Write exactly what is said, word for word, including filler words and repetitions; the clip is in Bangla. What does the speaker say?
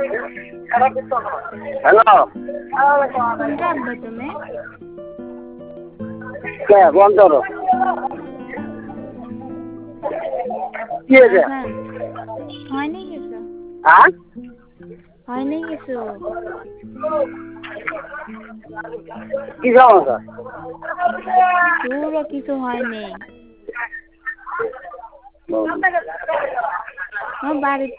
হ্যালো কোনটা আব্বা তুমি কে বন্ধ করো কি হয়েছে হ্যাঁ হয়নি কিছু হ্যাঁ হয়নি কিছু কি সমস্যা দূরও কিছু হয়নি আমার বাড়িতে